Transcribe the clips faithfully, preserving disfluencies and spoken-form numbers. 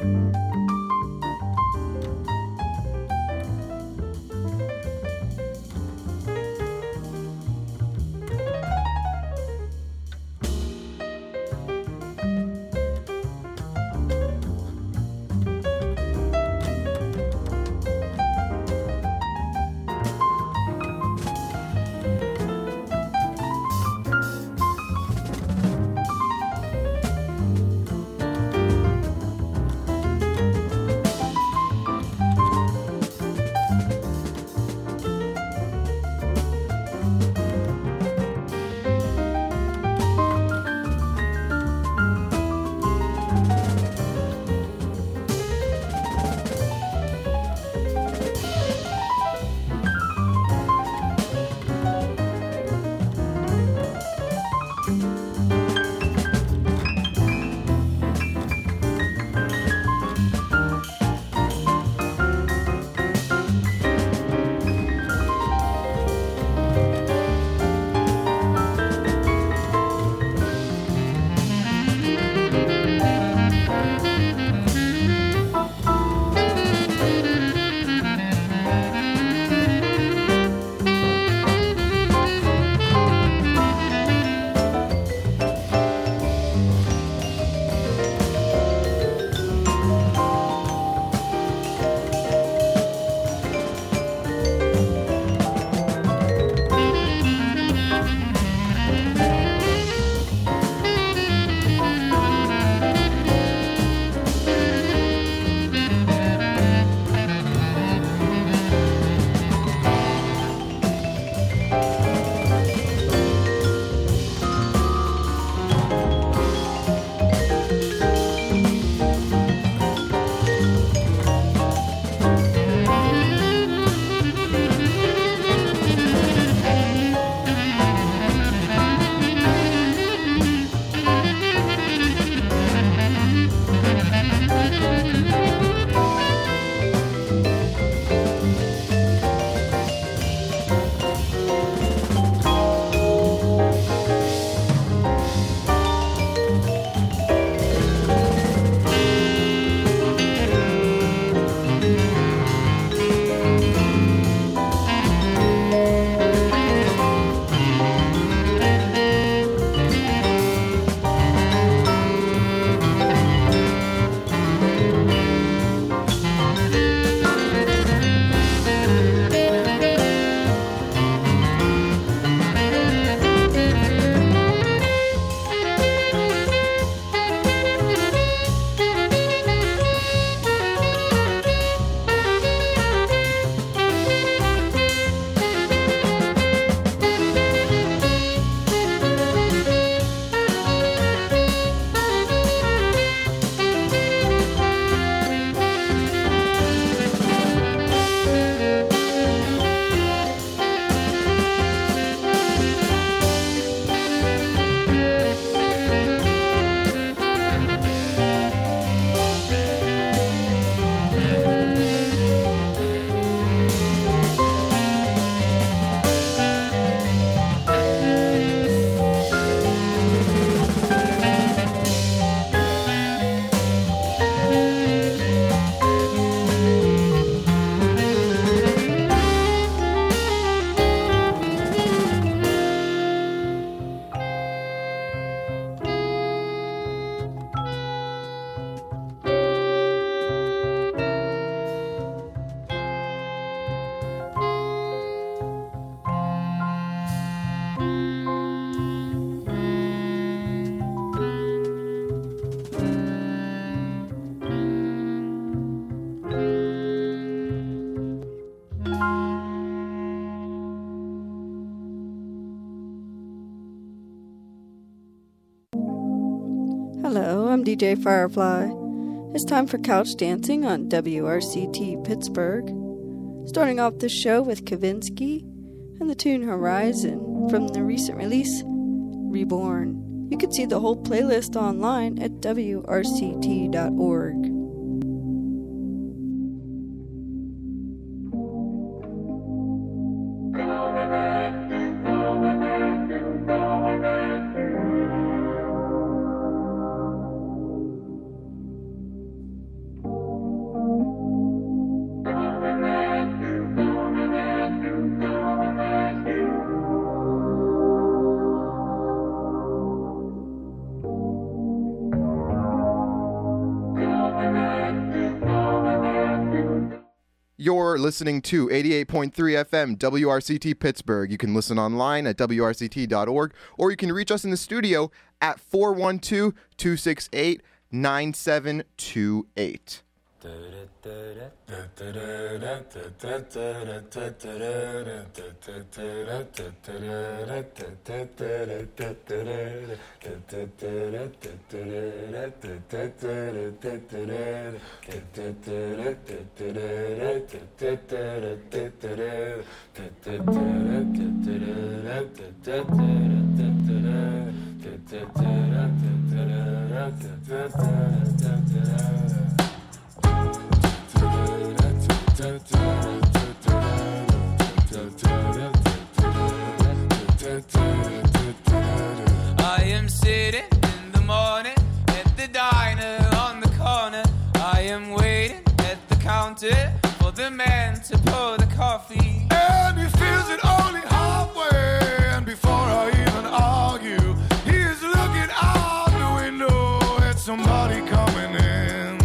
Hello, I'm D J Firefly. It's time for Couch Dancing on W R C T Pittsburgh. Starting off this show with Kavinsky and the tune Horizon from the recent release, Reborn. You can see the whole playlist online at W R C T dot org. You're listening to eighty-eight point three F M W R C T Pittsburgh. You can listen online at W R C T dot org, or you can reach us in the studio at four one two, two six eight, nine seven two eight. I am sitting in the morning at the diner on the corner. I am waiting at the counter for the man to pour the coffee. And he feels it only halfway. And before I even argue, he is looking out the window at somebody coming in.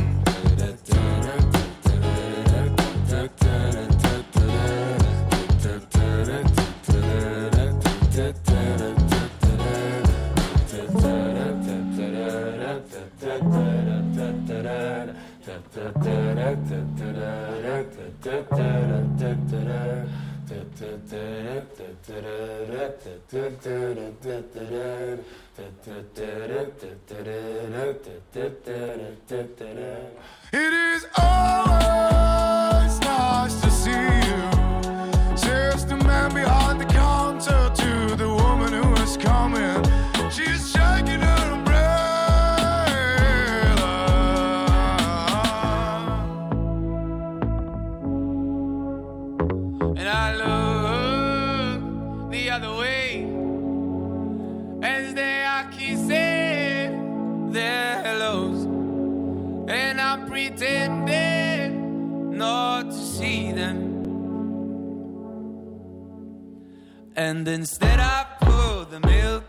It is always nice to see you, says the man behind the counter to the woman who is coming. She's shaking her umbrella, and I look the other way as they are kissing their hellos, and I'm pretending not to see them. And instead I pour the milk.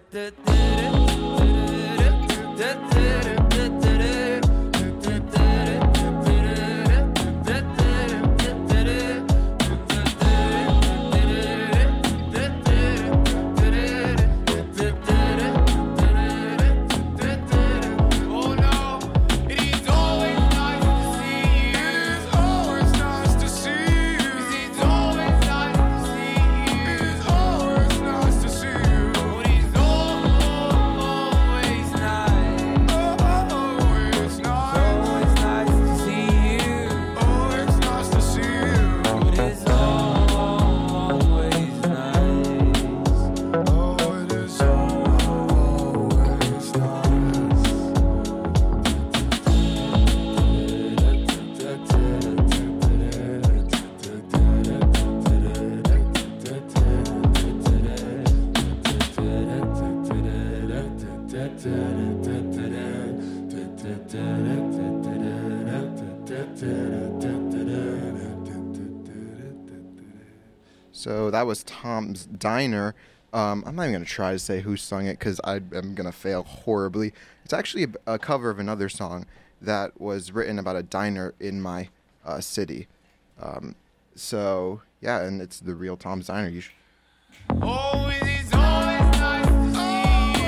So that was Tom's Diner. Um, I'm not even going to try to say who sung it because I am going to fail horribly. It's actually a, a cover of another song that was written about a diner in my uh, city. Um, so, yeah, and it's the real Tom's Diner. You should... Oh, it is always nice to see you.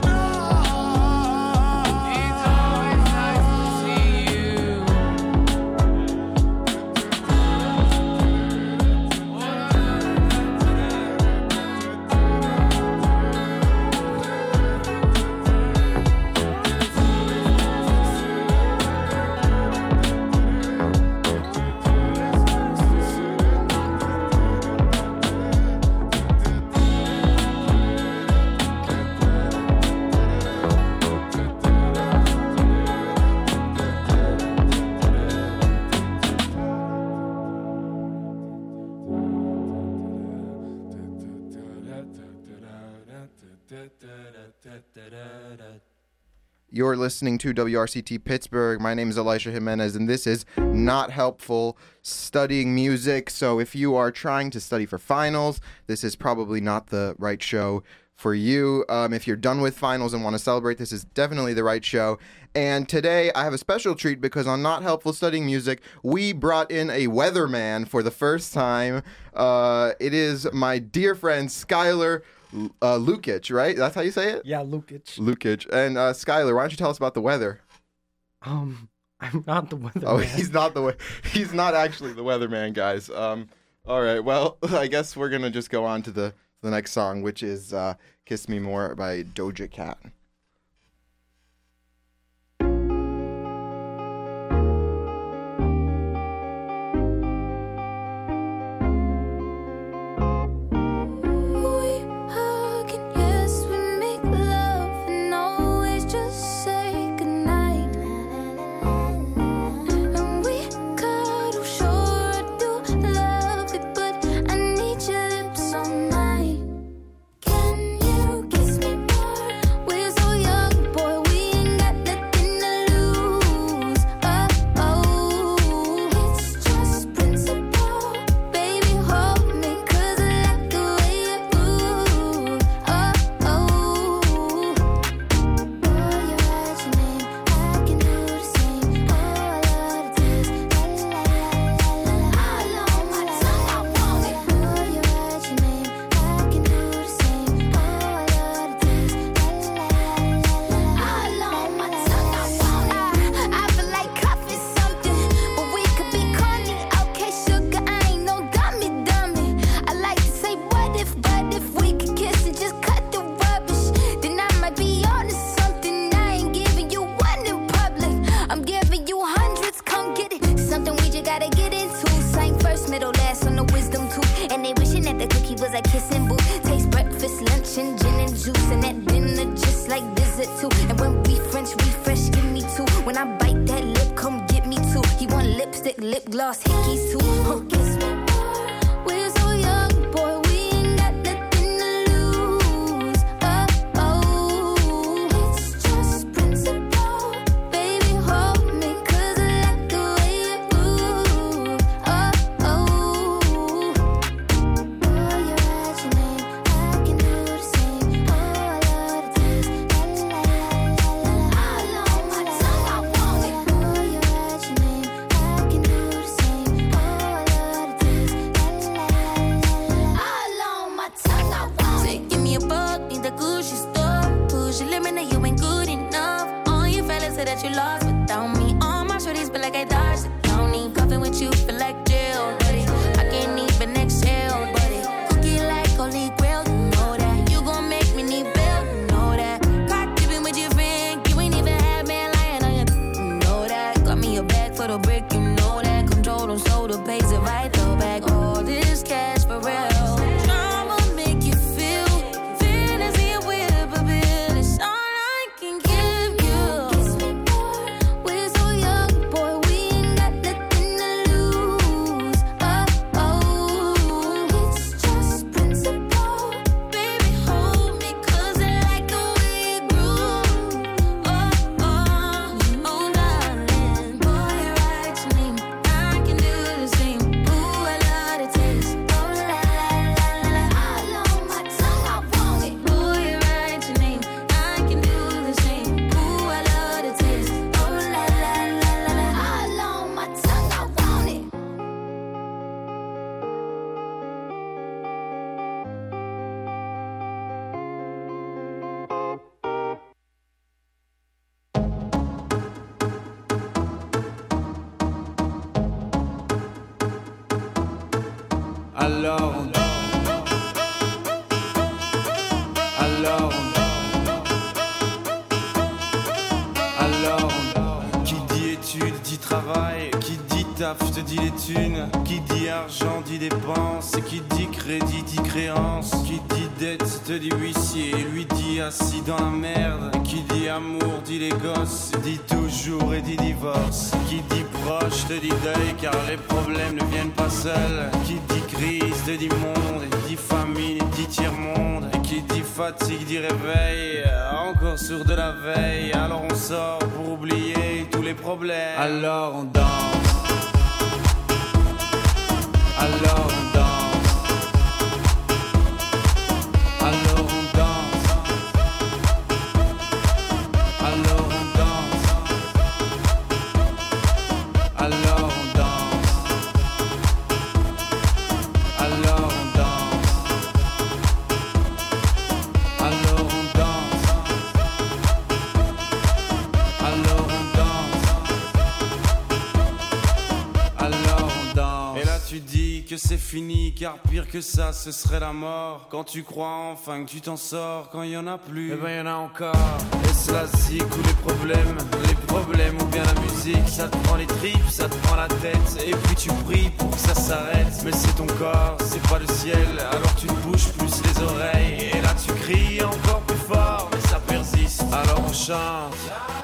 It's always nice to see you. You're listening to W R C T Pittsburgh. My name is Elisha Jimenez, and this is Not Helpful Studying Music. So if you are trying to study for finals, this is probably not the right show for you. Um, if you're done with finals and want to celebrate, this is definitely the right show. And today I have a special treat because on Not Helpful Studying Music, we brought in a weatherman for the first time. Uh, it is my dear friend Skylar uh, Lukic, right? That's how you say it? Yeah, Lukic. Lukic. And uh, Skylar, why don't you tell us about the weather? Um, I'm not the weatherman. Oh, he's not the we- he's not actually the weatherman, guys. Um, all right. Well, I guess we're gonna just go on to the the next song, which is uh, "Kiss Me More" by Doja Cat. Alors on Alors on Alors on Qui dit études dit travail, qui dit taf te dit les thunes, qui dit argent dit dépenses, qui dit crédit dit créance, qui dit dette te dit huissier, lui dit assis dans la merde, qui dit amour dit les gosses, dit toujours et dit divorce, qui dit proche te dit deuil car les problèmes ne viennent pas seuls, qui dit crise te dit monde, dit famine dit tiers-monde, et qui dit fatigue dit réveil, encore sourd de la veille, alors on sort pour oublier tous les problèmes, alors on danse, alors on danse, alors on danse, alors on danse. alors on danse. Alors on danse. Alors on danse. Alors on danse. Alors on danse. Et là tu dis que c'est fini, car pire que ça ce serait la mort. Quand tu crois enfin que tu t'en sors, quand y en a plus, eh ben y en a encore. Est-ce la zik ou les problèmes, les problèmes ou bien la musique? Ça te prend les tripes, ça te prend la tête, et puis tu pries pour que ça s'arrête. Mais c'est ton corps, c'est pas le ciel, alors tu te bouges plus les oreilles. Et là tu cries encore plus fort, mais ça persiste, alors on chante.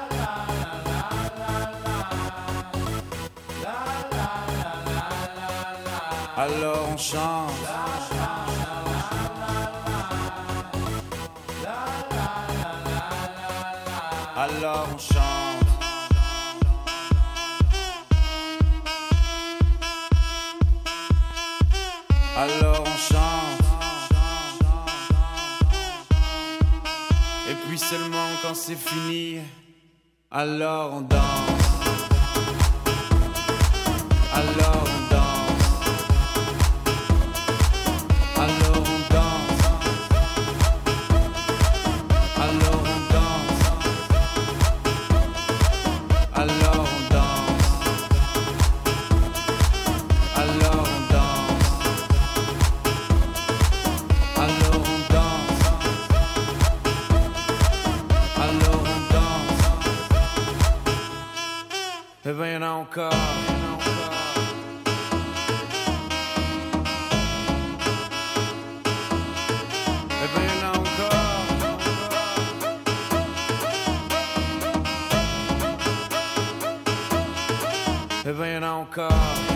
Alors on chante. Alors on chante. Alors on chante. Et puis seulement quand c'est fini, alors on danse. Alors on danse. Alors on danse. Alors on danse. Alors on danse. Alors on danse. Alors on danse. Alors on danse. Eh ben y'en a encore. Eh ben y'en a encore.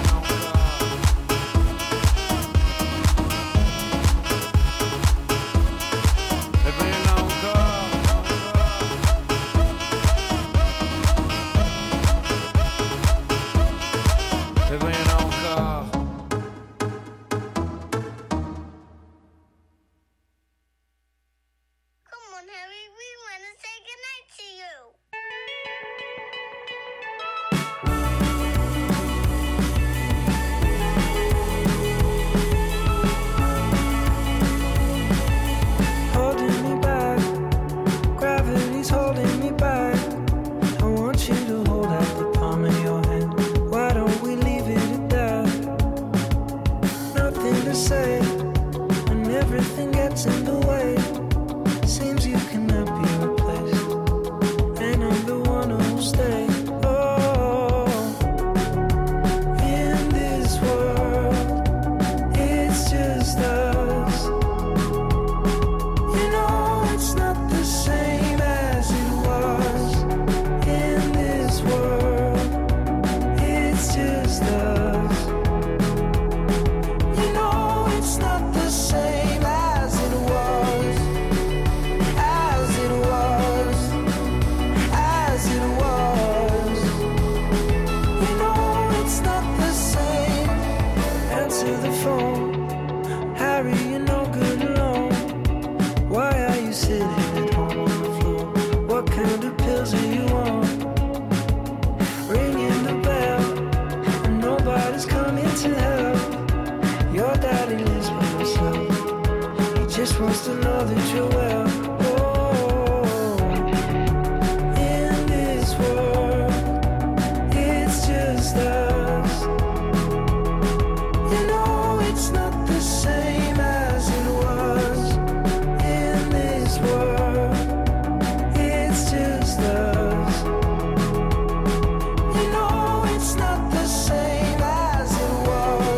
Eh ben y'en a encore. Eh ben y'en a encore. Come on, Harry, we want to say goodnight to you.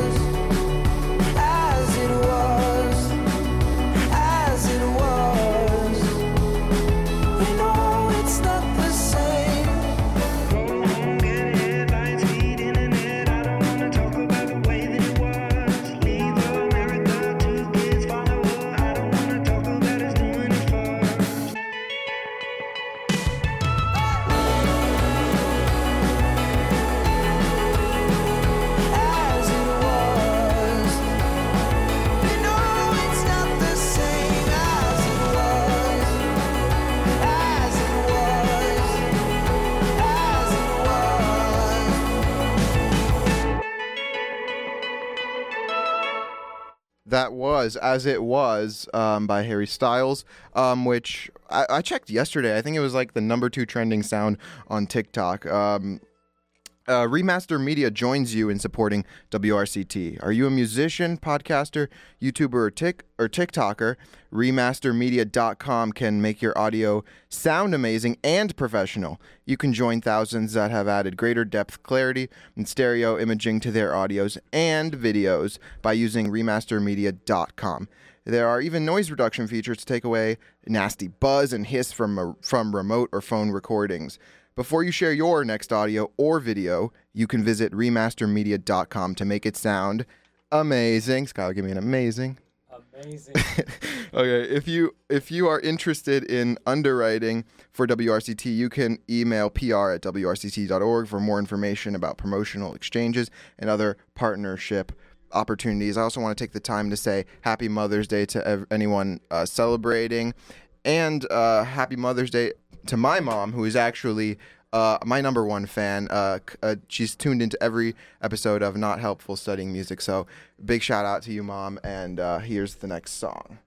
As it was That was As It Was um, by Harry Styles, um, which I, I checked yesterday. I think it was like the number two trending sound on TikTok. Um, uh, Remaster Media joins you in supporting W R C T. Are you a musician, podcaster, YouTuber, or, tic- or TikToker? remaster media dot com can make your audio sound amazing and professional. You can join thousands that have added greater depth, clarity, and stereo imaging to their audios and videos by using remaster media dot com. There are even noise reduction features to take away nasty buzz and hiss from, from remote or phone recordings. Before you share your next audio or video, you can visit remaster media dot com to make it sound amazing. Skylar, give me an amazing. Amazing. Okay, if you if you are interested in underwriting for W R C T, you can email P R at W R C T dot org for more information about promotional exchanges and other partnership opportunities. I also want to take the time to say Happy Mother's Day to ev- anyone uh, celebrating, and uh, Happy Mother's Day to my mom, who is actually uh, my number one fan. Uh, uh, she's tuned into every episode of Not Helpful Studying Music, so big shout out to you, Mom, and uh, here's the next song.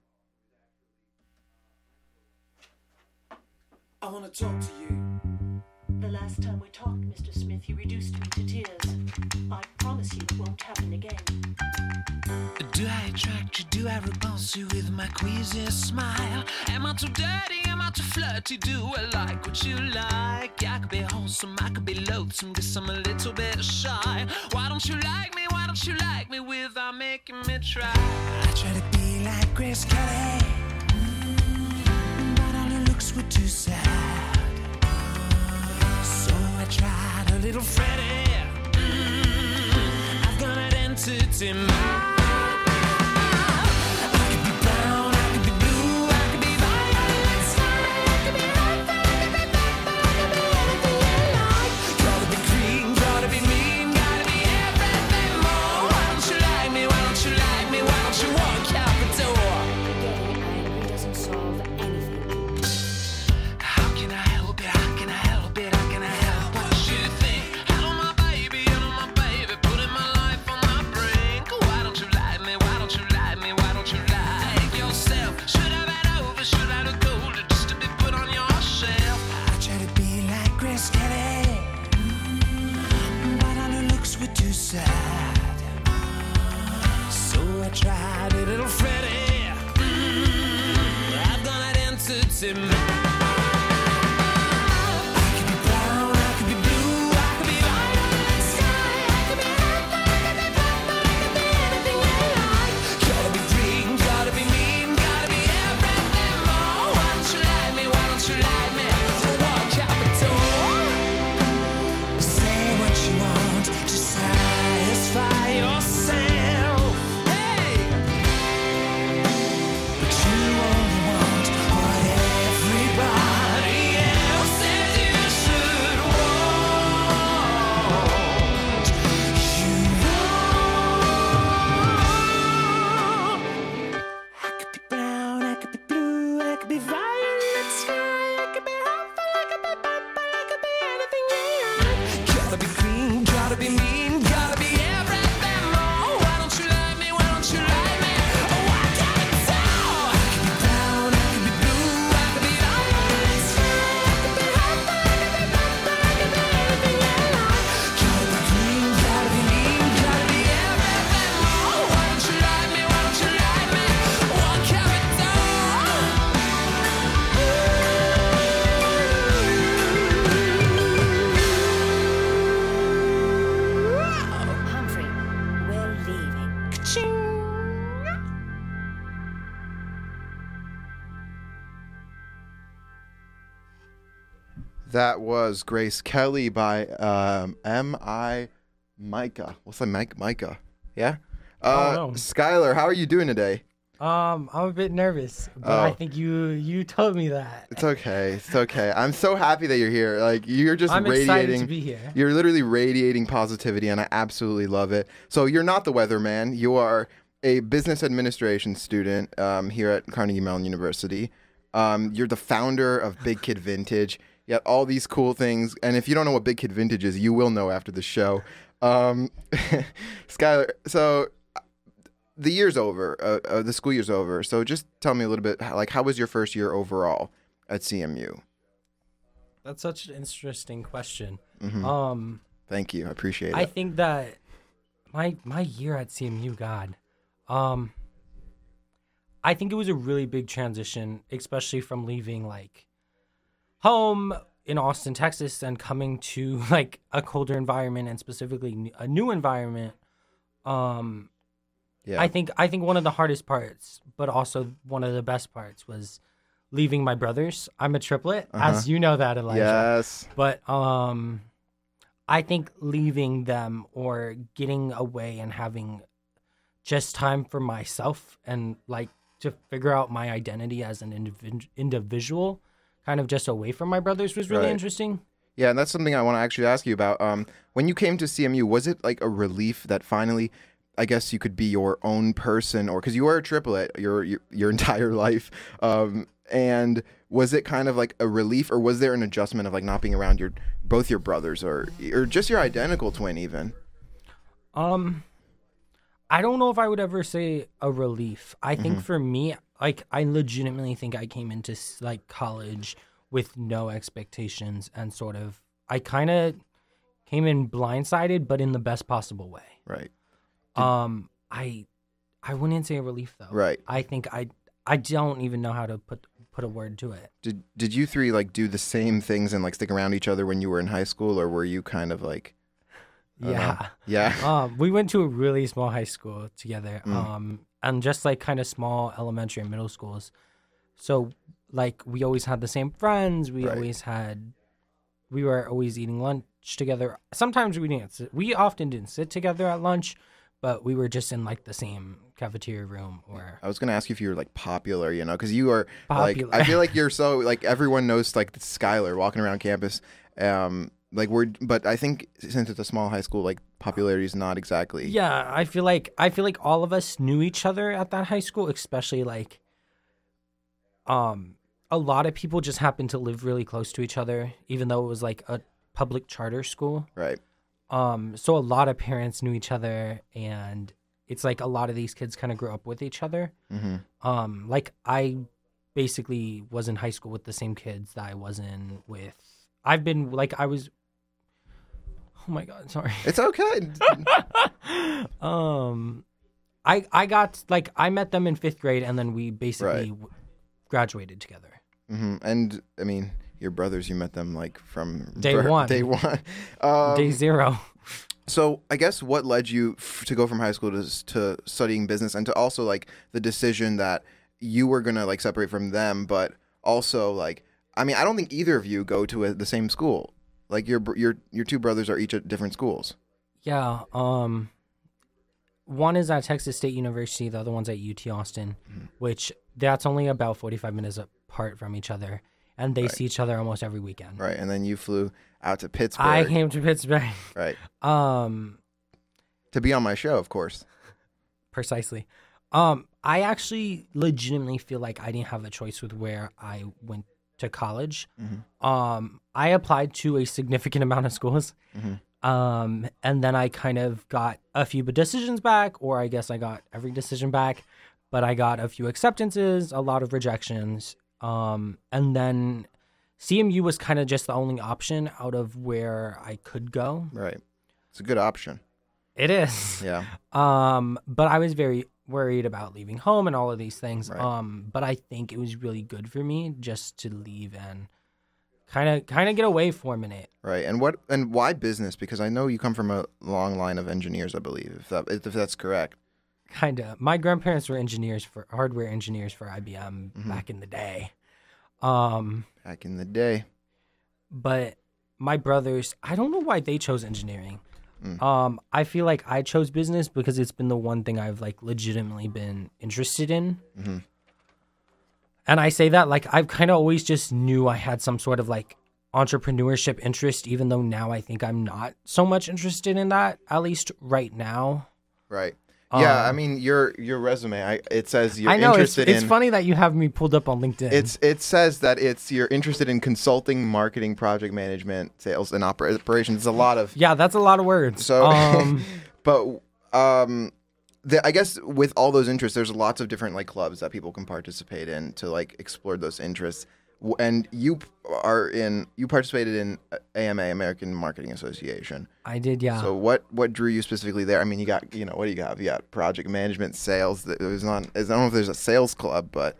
I want to talk to you. The last time we talked, Mister Smith, you reduced me to tears. I promise you it won't happen again. Do I attract you? Do I repulse you with my queasy smile? Am I too dirty? Am I too flirty? Do I like what you like? I could be wholesome, I could be loathsome, guess I'm a little bit shy. Why don't you like me? Why don't you like me without making me try? I try to be like Grace Kelly, mm, but all her looks were too sad. So I tried a little Freddie. Mm, I've got an entity mind. Tried a little Freddie. Mm, I've got an entity mind. I could be brown, I could be blue, I could be violet sky, I could be purple, I could be purple, I could be anything you like. Gotta be green, gotta be mean, gotta be everything more. Why don't you like me? Why don't you like me? So walk out the door. Say what you want to satisfy yourself. That was Grace Kelly by um, M I Micah. What's that, Mike? Micah? Yeah? Uh, Oh, no. Skylar, how are you doing today? Um, I'm a bit nervous, but Oh. I think you you told me that. It's okay. It's okay. I'm so happy that you're here. Like, you're just I'm radiating. excited to be here. You're literally radiating positivity, and I absolutely love it. So you're not the weatherman. You are a business administration student um, here at Carnegie Mellon University. Um, you're the founder of Big Kid Vintage. You got all these cool things. And if you don't know what Big Kid Vintage is, you will know after the show. Um, Skylar, so the year's over. Uh, uh, the school year's over. So just tell me a little bit. How, like, how was your first year overall at C M U? That's such an interesting question. Mm-hmm. Um, Thank you. I appreciate I it. think that my my year at C M U, God, um, I think it was a really big transition, especially from leaving like home in Austin, Texas, and coming to like a colder environment and specifically a new environment. Um, Yeah. I think I think one of the hardest parts, but also one of the best parts, was leaving my brothers. I'm a triplet, Uh-huh. as you know that, Elijah. Yes. But um, I think leaving them or getting away and having just time for myself and like to figure out my identity as an individ- individual, kind of just away from my brothers, was really Right. interesting. Yeah, and that's something I want to actually ask you about. Um, when you came to C M U, was it like a relief that finally, I guess you could be your own person, or because you were a triplet your, your your entire life, um, and was it kind of like a relief, or was there an adjustment of like not being around your both your brothers, or or just your identical twin even? Um, I don't know if I would ever say a relief. I think Mm-hmm. for me, like, I legitimately think I came into like college with no expectations and sort of, I kind of came in blindsided, but in the best possible way. Right. Um, I, I wouldn't say a relief though. Right. I think I, I don't even know how to put put a word to it. Did Did you three like do the same things and like stick around each other when you were in high school, or were you kind of like? I don't know. Yeah. Yeah. um, we went to a really small high school together, Mm. um, and just like kind of small elementary and middle schools. So like we always had the same friends. We Right. always had, we were always eating lunch together. Sometimes we didn't. Sit, we often didn't sit together at lunch, but we were just in like the same cafeteria room or. I was gonna ask you if you were like popular, you know, because you are Popular. like I feel like you're so like everyone knows like Skylar walking around campus. Um, like we're, but I think since it's a small high school, like popularity is not exactly. Yeah, I feel like I feel like all of us knew each other at that high school, especially like um a lot of people just happened to live really close to each other, even though it was like a public charter school. Right. Um so a lot of parents knew each other, and it's like a lot of these kids kind of grew up with each other. Mm-hmm. Um like I basically was in high school with the same kids that I was in with. I've been like I was Oh my god, sorry. It's okay. um, I I got like I met them in fifth grade, and then we basically Right. w- graduated together. hmm And I mean, your brothers, you met them like from Day birth- one. Day one. Um, Day zero. So I guess what led you f- to go from high school to to studying business, and to also like the decision that you were gonna like separate from them, but also like I mean I don't think either of you go to a, the same school. Like your br- your your two brothers are each at different schools. Yeah. Um, one is at Texas State University. The other one's at U T Austin, Mm-hmm. which that's only about forty-five minutes apart from each other, and they Right. see each other almost every weekend. Right, and then you flew out to Pittsburgh. I came to Pittsburgh. Right. Um, To be on my show, of course. Precisely. Um, I actually legitimately feel like I didn't have a choice with where I went to college. Mm-hmm. Um, I applied to a significant amount of schools. Mm-hmm. Um, and then I kind of got a few decisions back, or I guess I got every decision back, but I got a few acceptances, a lot of rejections. Um, and then C M U was kind of just the only option out of where I could go. Right. It's a good option. It is. Yeah. Um, but I was very worried about leaving home and all of these things. Right. Um, but I think it was really good for me just to leave and kind of kind of get away for a minute. Right. And what and why business? Because I know you come from a long line of engineers, I believe, if that if that's correct. Kind of. My grandparents were engineers for hardware engineers for I B M Mhm. back in the day. Um, Back in the day. but my brothers, I don't know why they chose engineering. Mm. Um, I feel like I chose business because it's been the one thing I've like legitimately been interested in. Mm-hmm. And I say that like I've kind of always just knew I had some sort of like entrepreneurship interest, even though now I think I'm not so much interested in that, at least right now. Right. Yeah, I Um, mean your your resume, I, it says you're I know it's, interested it's in funny that you have me pulled up on LinkedIn. It's it says that it's you're interested in consulting, marketing, project management, sales, and oper- operations. It's a lot of yeah, that's a lot of words. so. um, But um, the, I guess with all those interests, there's lots of different like clubs that people can participate in to like explore those interests. W- And you p- are in, you participated in A M A, American Marketing Association. I did, yeah. So what what drew you specifically there? I mean, you got, you know, what do you have? You got project management, sales. It was not. I don't know if there's a sales club, but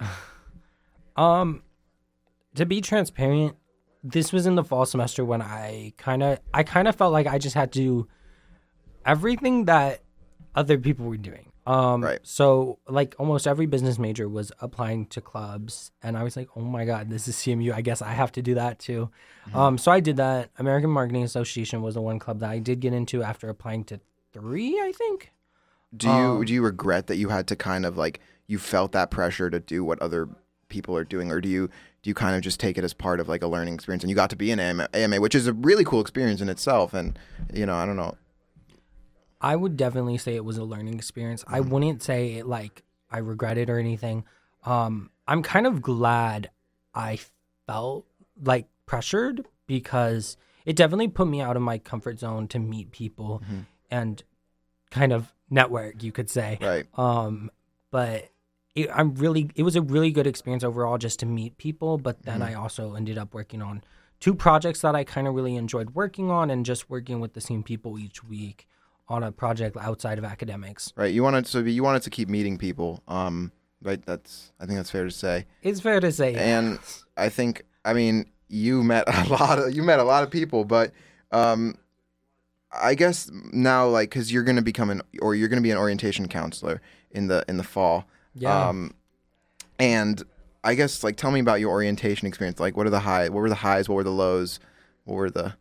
Um, to be transparent, this was in the fall semester when I kind of, I kind of felt like I just had to do everything that other people were doing. Um, Right. So like almost every business major was applying to clubs, and I was like, oh my god, this is C M U. I guess I have to do that too. Um, so I did that. American Marketing Association was the one club that I did get into after applying to three, I think. do you Um, do you regret that you had to kind of like you felt that pressure to do what other people are doing, or do you do you kind of just take it as part of like a learning experience, and you got to be in A M A, which is a really cool experience in itself, and you know, I don't know. I would definitely say it was a learning experience. I wouldn't say like I regret it or anything. Um, I'm kind of glad I felt like pressured because it definitely put me out of my comfort zone to meet people and kind of network, you could say. Right. Um, but it, I'm really, it was a really good experience overall just to meet people. But then I also ended up working on two projects that I kind of really enjoyed working on, and just working with the same people each week on a project outside of academics. Right. You wanted so you wanted to keep meeting people. Um, right. That's I think that's fair to say. It's fair to say. And I think I mean you met a lot of you met a lot of people, but um, I guess now like because you're going to become an or you're going to be an orientation counselor in the in the fall. Yeah. Um, and I guess like tell me about your orientation experience. Like what are the high? What were the highs? What were the lows? What were the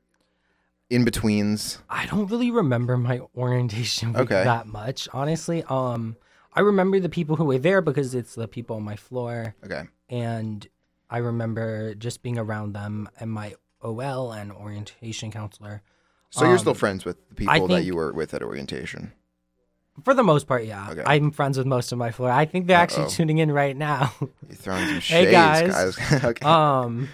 in betweens? I don't really remember my orientation week Okay. that much, honestly. Um, I remember the people who were there because it's the people on my floor, Okay. and I remember just being around them and my O L and orientation counselor. So you're Um, still friends with the people I that think- you were with at orientation. For the most part, yeah. Okay. I'm friends with most of my floor. I think they're actually Uh-oh. tuning in right now. You're throwing some Hey, shades, guys. guys. Okay. um,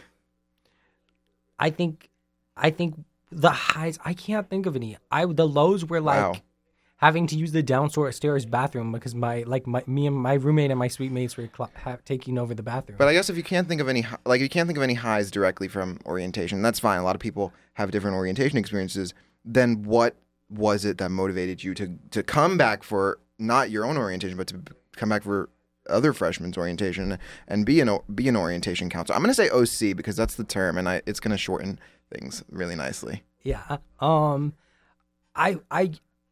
I think, I think the highs. I can't think of any. I the lows were like Wow. having to use the downstairs bathroom because my like my me and my roommate and my suite mates were cl- ha- taking over the bathroom. But I guess if you can't think of any hi- like if you can't think of any highs directly from orientation, that's fine. A lot of people have different orientation experiences. Then what was it that motivated you to to come back for not your own orientation, but to b- come back for other freshmen's orientation and be an o- be an orientation counselor? I'm going to say O C because that's the term, and I it's going to shorten things really nicely. Yeah. Um, I I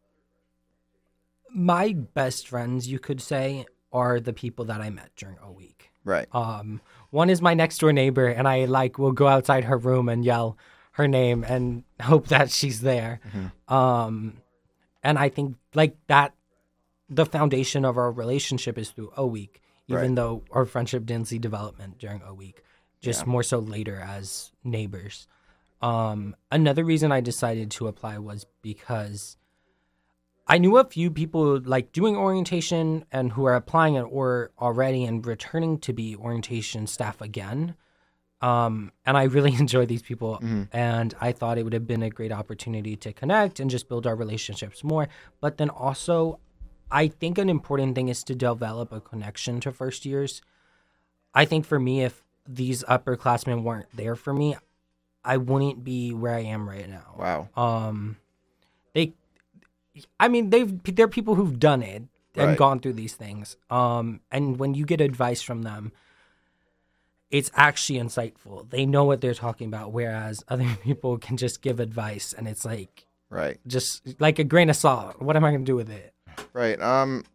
my best friends, you could say, are the people that I met during a week. Right. Um, one is my next door neighbor, and I like will go outside her room and yell her name and hope that she's there. Um, and I think like that, the foundation of our relationship is through O Week, even Right. though our friendship didn't see development during O Week, just Yeah. more so later as neighbors. Um, another reason I decided to apply was because I knew a few people like doing orientation and who are applying it or already and returning to be orientation staff again. Um, and I really enjoy these people, and I thought it would have been a great opportunity to connect and just build our relationships more. But then also, I think an important thing is to develop a connection to first years. I think for me, if these upperclassmen weren't there for me, I wouldn't be where I am right now. Wow. Um, they, I mean, they've they're people who've done it and Right. gone through these things. Um, and when you get advice from them, it's actually insightful. They know what they're talking about, whereas other people can just give advice, and it's like Right. just like a grain of salt. What am I gonna do with it? Right. Um.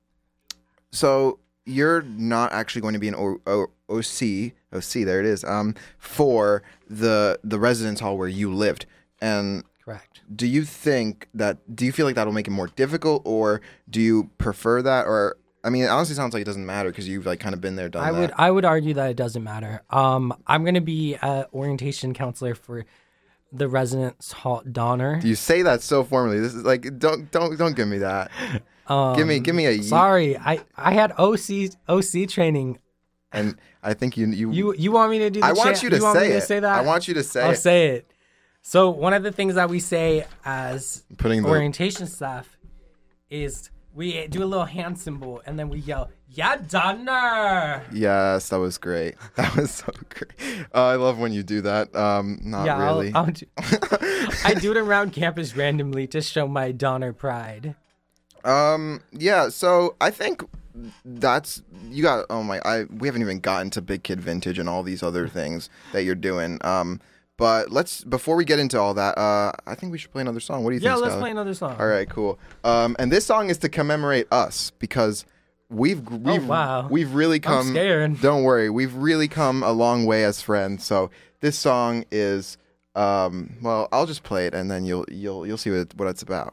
So you're not actually going to be an o- o- OC. OC. There it is. Um. For the the residence hall where you lived, and Correct. do you think that? Do you feel like that'll make it more difficult, or do you prefer that? Or I mean, it honestly sounds like it doesn't matter because you've like kind of been there, done I that. would I would argue that it doesn't matter. Um, I'm gonna be an orientation counselor for the residence hall Donner. You say that so formally. This is like don't don't don't give me that. Um, give me give me a ye- Sorry, I I had O C O C training. And I think you you. You you want me to do? The I want cha- you to want say me it. to say that? I want you to say I'll it. say it. So one of the things that we say as Putting the orientation staff is we do a little hand symbol, and then we yell, "Yeah, Donner!" Yes, that was great. That was so great. Uh, I love when you do that. Um, not yeah, really. I'll, I'll do, I do it around campus randomly to show my Donner pride. Um, yeah, so I think that's you got. Oh my, I we haven't even gotten to Big Kid Vintage and all these other things that you're doing. Um, but let's before we get into all that, uh, I think we should play another song. What do you Yeah, think? let's Skylar? play another song. All right, cool. Um, and this song is to commemorate us because we've we've wow. we've really come. I'm scared. Don't worry, we've really come a long way as friends. So this song is, um, well, I'll just play it and then you'll you'll you'll see what what it's about.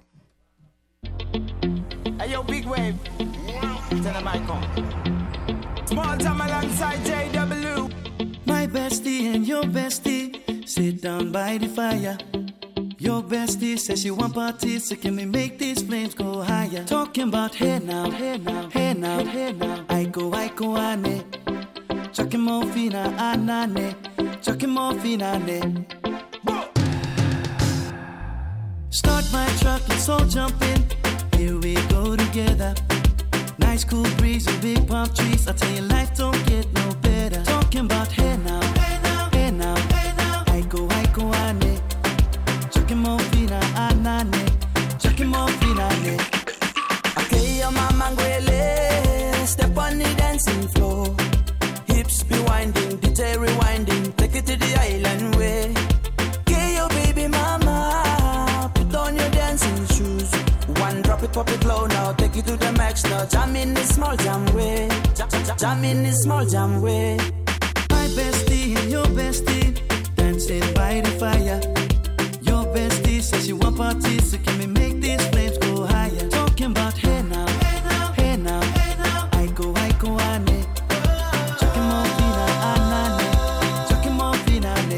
Hey, yo, Big Wave. Tell them I come. Small time alongside J W. My bestie and your bestie sit down by the fire. Your bestie says she want parties, so can we make these flames go higher? Talking about hey now, hey now, hey now, hey now. I go, I go, ane. Chucking more fina, anane. Chucking more fina, ne. Start my truck, let's all jump in. Here we go together. Nice cool breeze and big palm trees. I tell you, life don't get no better. Talking about hey now, hey now, hey now, hey now. I go, I go, ane. Chucking more fina, anane. Chucking more fina, ne. Okay, your mama ngwele. Step on the dancing floor. Hips be winding, D J rewinding. Take it to the island way. Okay, your baby mama. Put on your dancing shoes. One drop it, pop it low now. Take it to the max now. Jam in this small jam way. Jam, jam, jam in this small jam way. My bestie and your bestie dancing by the fire. Your bestie says she want parties, so can we make these flames go higher? Talking about hey now, hey now, hey now, hey now. I go, I go, ane. Chucking more fina, anane. Chucking more fina, ne.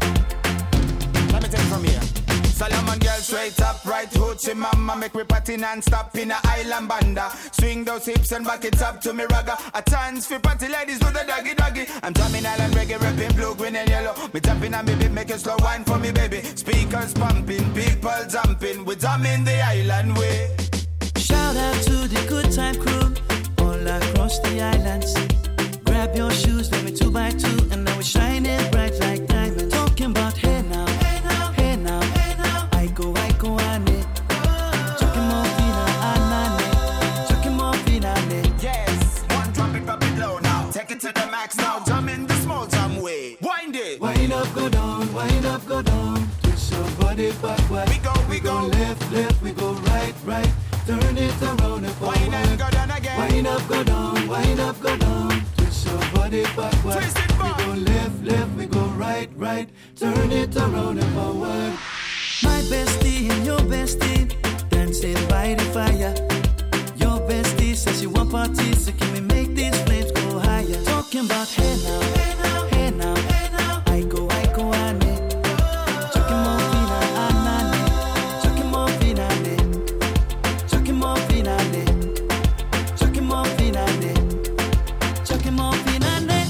Let me take it from here. Solomon girl straight up, right hoochie mama. Make me party non-stop in a island banda. Swing those hips and back it up to me ragga. A chance for party ladies do the doggy doggy. I'm drumming island reggae, rapping blue, green and yellow. Me tapping on me beat, make a slow wine for me baby. Speakers pumping, people jumping. We drumming the island way. Shout out to the good time crew all across the islands. Grab your shoes, let me two by two, and now we're shining bright like diamonds. Talking about hey now, hey now, hey now, hey now. I go, I go, ane. Chucking more fina, anane. Chucking more fina, ne. Yes, one drop it, pop it low now. Take it to the max now. Jump in the small jam way. Wind it. Wind up, go down, wind up, go down. Twist your body backward. We go, we go. left, left, we go right, right. Turn it around and forward. Wind and go down again. Wind up, go down, wind up, go down. Twist your body backward. Twist it back. We go left, left, we go right, right. Turn it around and forward. My bestie and your bestie dancing by the fire. Your bestie says she want parties, so can we make these flames go higher? Talking about hey now, hey now, hey now, hey now. I go, I go, ane. Chucking more fina, anane. Chucking more fina, ne. Chucking more fina, ne. Chucking more fina, ne. Chucking more fina, ne.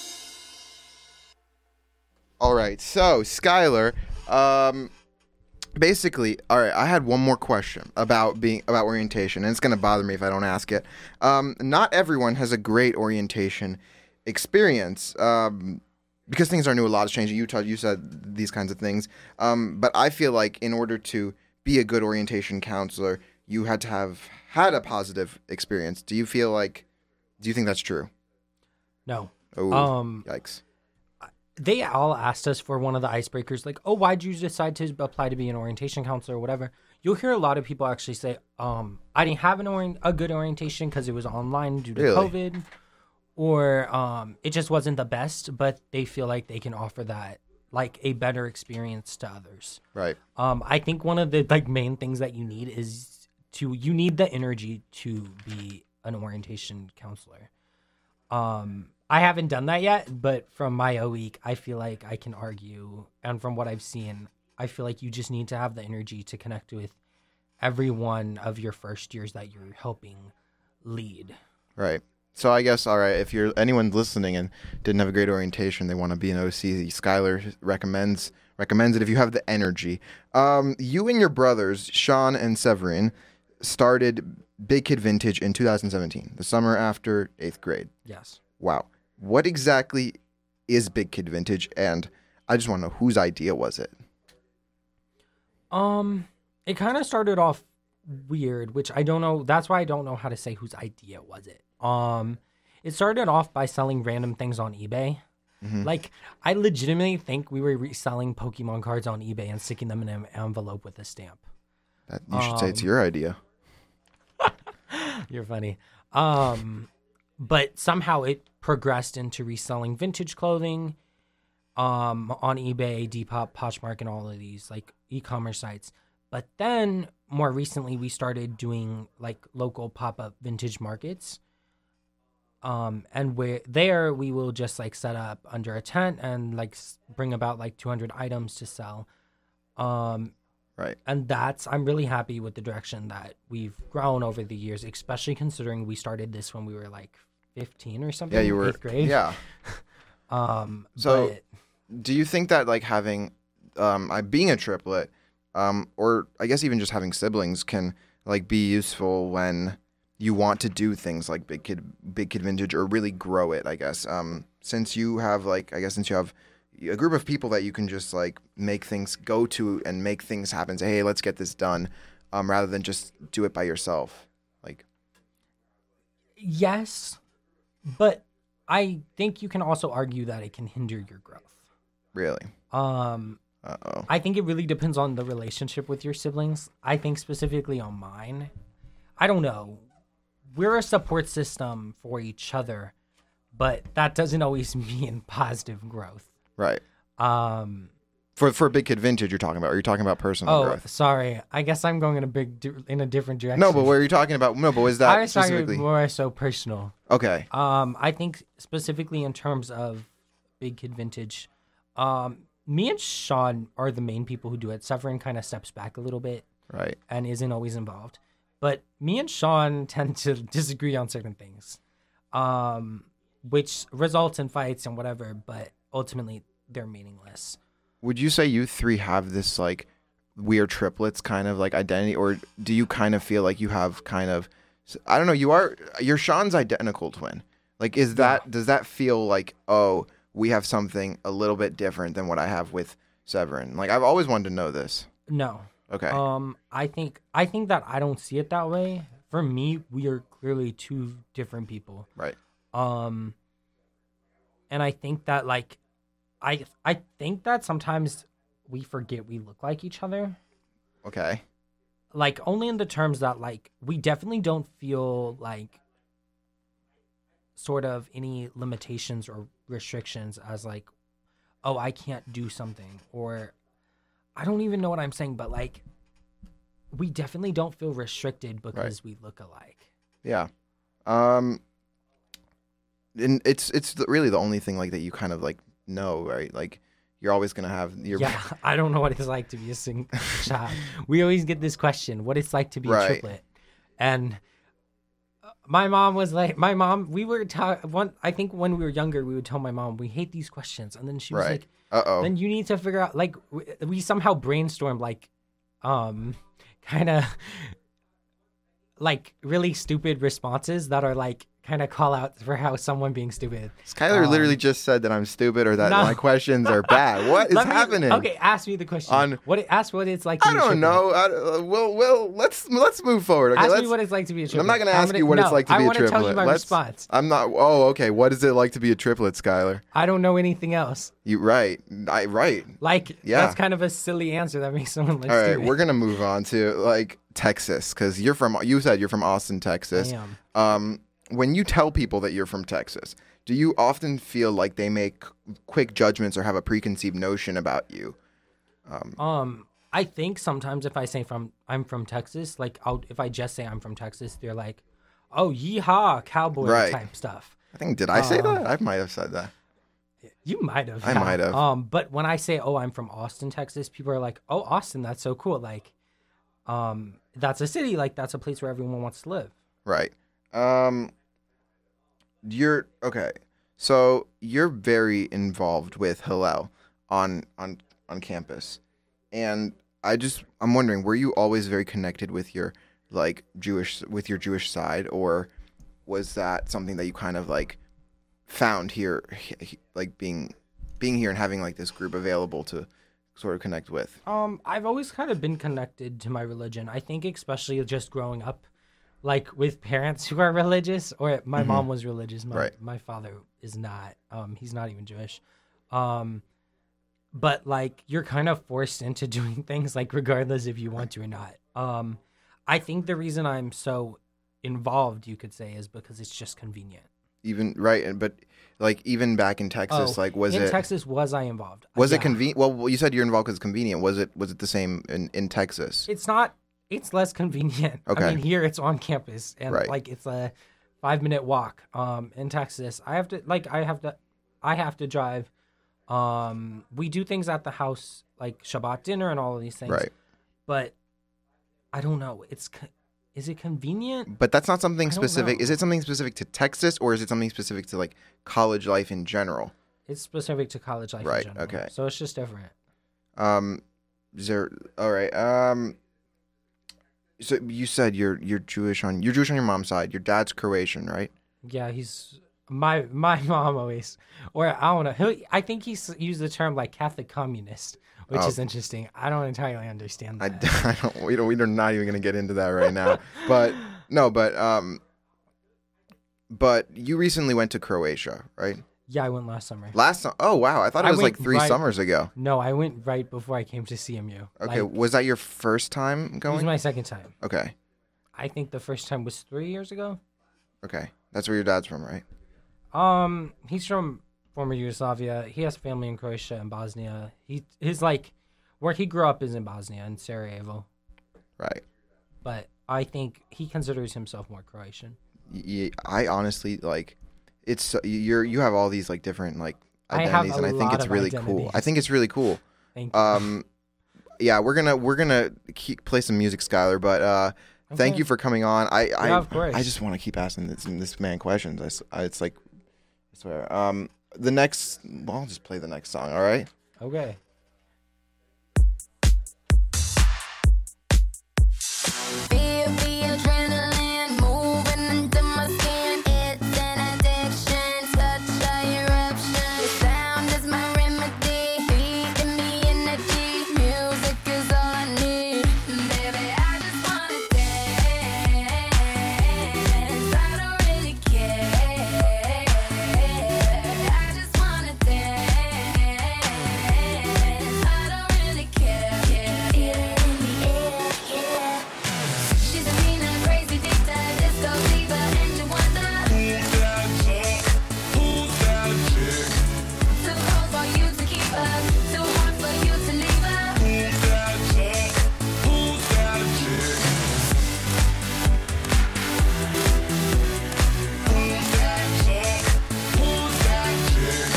All right, so Skylar, um, basically, all right. I had one more question about being about orientation, and it's gonna bother me if I don't ask it. Um, not everyone has a great orientation experience um, because things are new. A lot is changing. You talked, you said these kinds of things, um, but I feel like in order to be a good orientation counselor, you had to have had a positive experience. Do you feel like? Do you think that's true? No. Oh, Um, yikes. They all asked us for one of the icebreakers, like, oh, why'd you decide to apply to be an orientation counselor or whatever? You'll hear a lot of people actually say, um, I didn't have an orient- a good orientation because it was online due to Really? COVID, or um, it just wasn't the best, but they feel like they can offer that, like, a better experience to others. Right. Um, I think one of the, like, main things that you need is to, you need the energy to be an orientation counselor. Um, I haven't done that yet, but from my O week, I feel like I can argue, and from what I've seen, I feel like you just need to have the energy to connect with every one of your first years that you're helping lead. Right. So I guess, all right, if you're anyone listening and didn't have a great orientation, they want to be an O C, Skylar recommends recommends it if you have the energy. Um, you and your brothers, Sean and Severin, started Big Kid Vintage in two thousand seventeen, the summer after eighth grade. Yes. Wow. What exactly is Big Kid Vintage? And I just want to know, whose idea was it? Um, it kind of started off weird, which I don't know. That's why I don't know how to say whose idea was it. Um, it started off by selling random things on eBay. Mm-hmm. Like, I legitimately think we were reselling Pokemon cards on eBay and sticking them in an envelope with a stamp. That, you should um, say it's your idea. You're funny. Um, but somehow it progressed into reselling vintage clothing um, on eBay, Depop, Poshmark, and all of these like e-commerce sites. But then more recently, we started doing like local pop-up vintage markets. Um, and where there we will just like set up under a tent and like bring about like two hundred items to sell. Um, right. And that's, I'm really happy with the direction that we've grown over the years, especially considering we started this when we were like fifteen or something. Yeah, you were. Eighth grade. Yeah. um, so but, do you think that like having, um, uh, being a triplet, um, or I guess even just having siblings can like be useful when you want to do things like Big Kid, Big Kid Vintage, or really grow it, I guess. Um, since you have like, I guess since you have a group of people that you can just like make things go to and make things happen. Say, hey, let's get this done, um, rather than just do it by yourself. Like, yes, but I think you can also argue that it can hinder your growth. Really? Um, Uh-oh. I think it really depends on the relationship with your siblings. I think specifically on mine, I don't know. We're a support system for each other, but that doesn't always mean positive growth. Right. Um, for for Big Kid Vintage, you're talking about, or you're talking about personal oh, growth? Sorry. I guess I'm going in a big di- in a different direction. No, but what are you talking about? No, but was that I was specifically talking more so personal? Okay. Um, I think specifically in terms of Big Kid Vintage, um, me and Sean are the main people who do it. Severin kind of steps back a little bit, right, and isn't always involved. But me and Sean tend to disagree on certain things, um, which results in fights and whatever, but ultimately they're meaningless. Would you say you three have this like weird triplets kind of like identity, or do you kind of feel like you have kind of, I don't know, you are, you're Sean's identical twin. Like, is that, yeah. does that feel like, oh, we have something a little bit different than what I have with Severin? Like, I've always wanted to know this. No. Okay. Um, I think I think that I don't see it that way. For me, we are clearly two different people. Right. Um, and I think that like, I I think that sometimes we forget we look like each other. Okay. Like only in the terms that like we definitely don't feel like sort of any limitations or restrictions as like, oh, I can't do something, or I don't even know what I'm saying, but like we definitely don't feel restricted because right. we look alike. Yeah. Um and it's it's really the only thing like that you kind of like know, right? Like you're always going to have your Yeah, I don't know what it's like to be a single child. We always get this question, what it's like to be right. a triplet. And my mom was like, my mom, we were, ta- one. I think when we were younger, we would tell my mom, we hate these questions. And then she was right. like, uh-oh. Then you need to figure out, like, we, we somehow brainstormed, like, um, kind of, like, really stupid responses that are, like, kind of call out for how someone being stupid. Skylar um, literally just said that I'm stupid or that no. my questions are bad. What is me, happening? Okay, ask me the question. On, what Ask what it's like to I be a don't triplet. know. I, uh, well, well, let's let's move forward. Okay, ask let's, me what it's like to be a triplet. I'm not going to ask gonna, you what no, it's like to I be a triplet. I want to tell you my let's, response. I'm not. Oh, okay. What is it like to be a triplet, Skylar? I don't know anything else. You right. I right. Like yeah. that's kind of a silly answer that makes someone look All right, stupid. we're gonna move on to like Texas because you're from. You said you're from Austin, Texas. I am. Um, when you tell people that you're from Texas, do you often feel like they make quick judgments or have a preconceived notion about you? Um, um I think sometimes if I say from I'm from Texas, like I'll, if I just say I'm from Texas, they're like, "Oh, yeehaw, cowboy" right. type stuff. I think did I say um, that? I might have said that. You might have. I yeah. might have. Um, but when I say, "Oh, I'm from Austin, Texas," people are like, "Oh, Austin, that's so cool!" Like, um, that's a city. Like, that's a place where everyone wants to live. Right. Um, you're okay. So you're very involved with Hillel on on on campus, and I just I'm wondering, were you always very connected with your like Jewish with your Jewish side, or was that something that you kind of like found here, like being being here and having like this group available to sort of connect with? Um, I've always kind of been connected to my religion. I think especially just growing up, like with parents who are religious, or my Mm-hmm. mom was religious. My, Right. my father is not. Um, he's not even Jewish. Um, but like you're kind of forced into doing things like regardless if you want to or not. Um, I think the reason I'm so involved, you could say, is because it's just convenient. Even right, and but like even back in Texas, Oh, like was in it Texas? Was I involved? was Yeah. it convenient? Well, you said you're involved because it's convenient. Was it was it the same in, in Texas? It's not. It's less convenient. Okay. I mean, here it's on campus, and Right. like it's a five minute walk. Um, in Texas, I have to like I have to, I have to drive. Um, we do things at the house like Shabbat dinner and all of these things. Right. But I don't know. It's co- is it convenient? But that's not something I don't specific. know. Is it something specific to Texas, or is it something specific to like college life in general? It's specific to college life. Right, In general, okay. So it's just different. Um, is there? All right. Um, so you said you're you're Jewish on you're Jewish on your mom's side. Your dad's Croatian, right? Yeah, he's my my mom always, or I don't know. He'll, I think he's used the term like Catholic communist, which Oh. is interesting. I don't entirely understand I, that. I don't. We don't. We're not even gonna get into that right now. But no. But um. But you recently went to Croatia, right? Yeah, I went last summer. Last. su- Oh wow! I thought it I was like went three right- summers ago. No, I went right before I came to C M U. Okay. Like, was that your first time it was going? my second time. Okay. I think the first time was three years ago. Okay. That's where your dad's from, right? Um, he's from former Yugoslavia. He has family in Croatia and Bosnia. He his like where he grew up is in Bosnia and Sarajevo, Right. but I think he considers himself more Croatian. Y- I honestly like. It's so- you're you have all these like different like I have identities, a and I think lot it's of really cool. I identities. think it's really cool. Thank you. Um, yeah, we're gonna we're gonna keep, play some music, Skylar. But uh, thank Okay. you for coming on. I I, Yeah, of course. I just want to keep asking this, this man questions. I s I it's like, I swear. Um, the next, well, I'll just play the next song. All right. Okay. Feel the adrenaline moving into my skin. It's an addiction, such a eruption. The sound is my remedy, feeding me energy. Music is all I need. Baby, I just wanna dance. I don't really care. I just wanna dance. I don't really care. Yeah, in the air, yeah. She's a mean, crazy, dicta, disco diva, and you wonder who's that chick? Who's that chick? Too cold for you to keep her, too hot for you to leave her. Who's that chick? Who's that chick? Who's that chick? Who's that chick?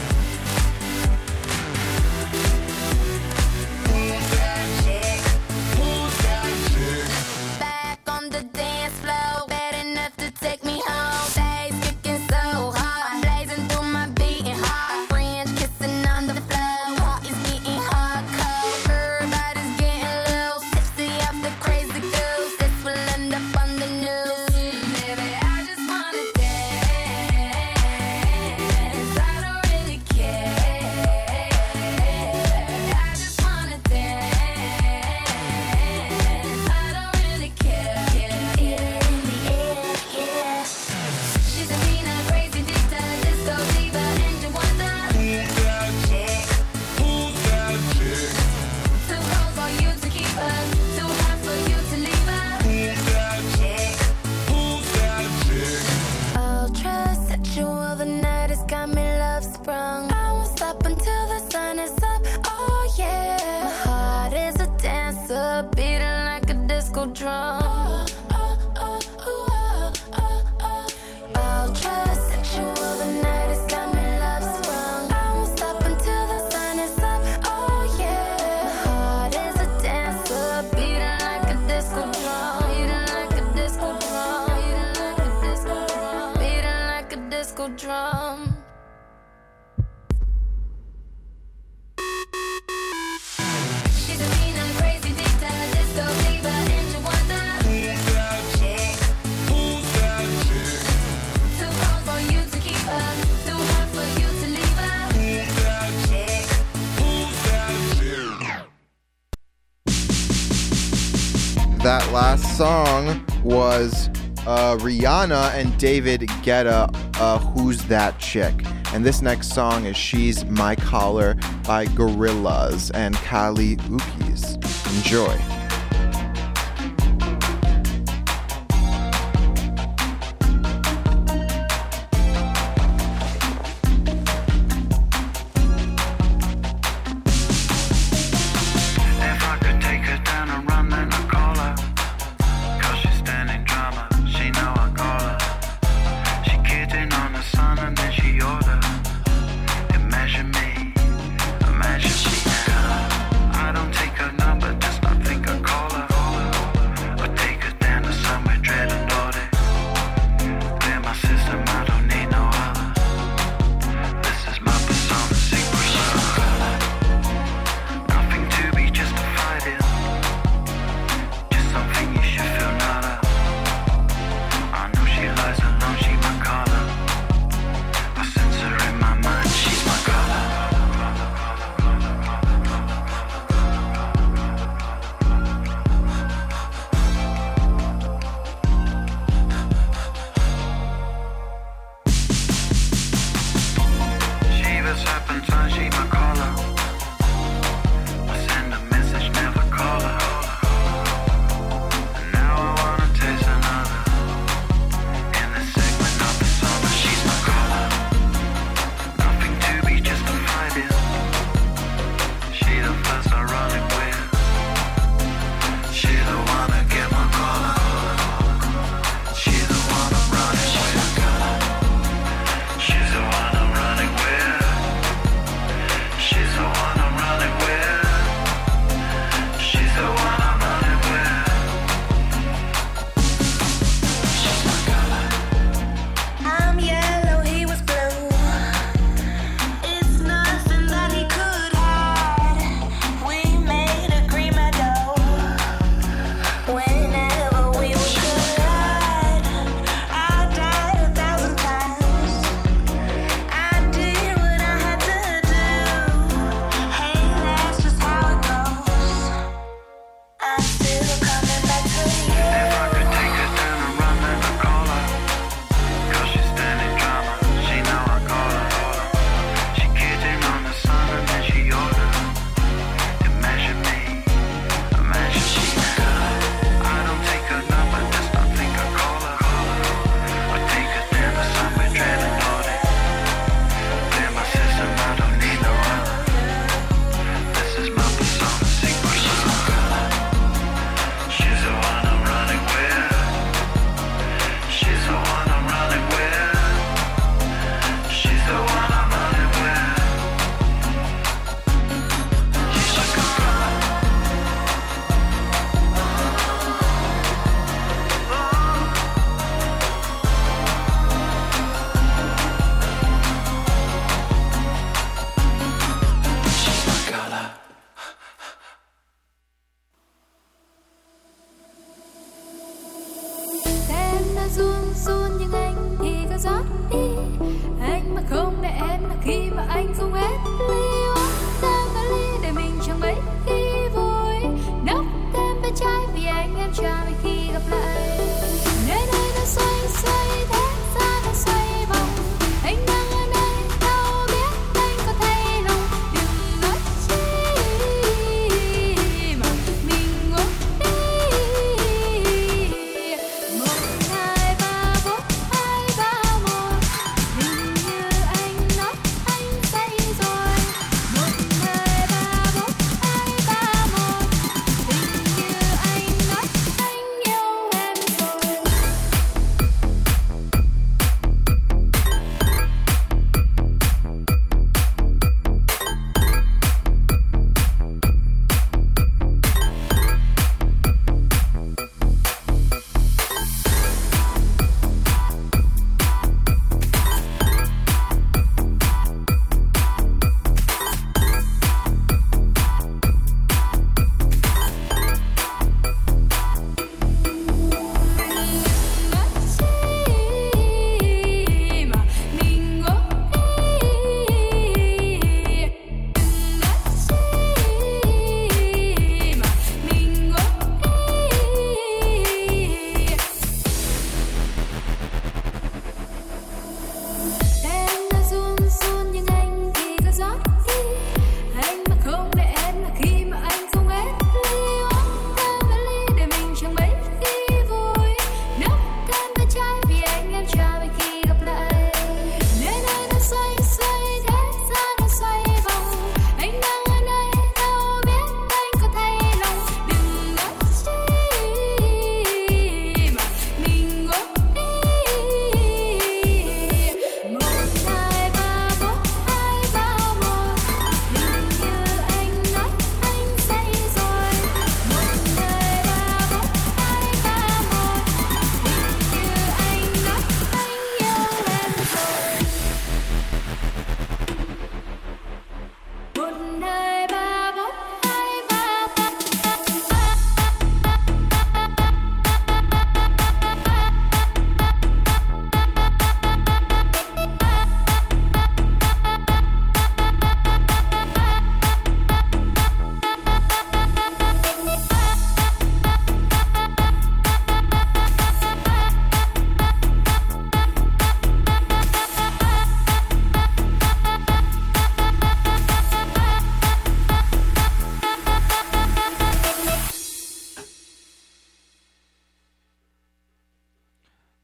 Who's that chick? Who's that chick? Back on the dance floor, bad enough to take me home. Days kicking so hard, blazing through my beating heart. French kissing on the floor, heart is beating hardcore. Everybody's getting loose, tipsy off the crazy goose. This will end up on the news. Baby, I just wanna dance. I don't really care. I just wanna dance. I don't really care. Yeah, yeah, in the air, yeah. She's a mean, crazy, dicta, disco diva, and you wonder who's that chick? Who's that chick? Too cold for you to keep her, too hot for you to leave her. Who's that chick? Who's that chick? Ultra sexual, the night has got me love sprung. I won't stop until the sun is up. Oh yeah, my heart is a dancer, beating like a disco drum. Ultra sexual, the night has got me love sprung. I won't stop until the sun is up. Oh yeah, my heart is a dancer, beating like a disco drum. Beating like a disco drum. Beating like a disco drum. Beating like a disco drum. She's a mean, crazy, dicta, disco diva, and you wonder who's last song was uh, Rihanna and David Guetta, uh, Who's That Chick? And this next song is She's My Collar by Gorillaz and Kali Uchis. Enjoy.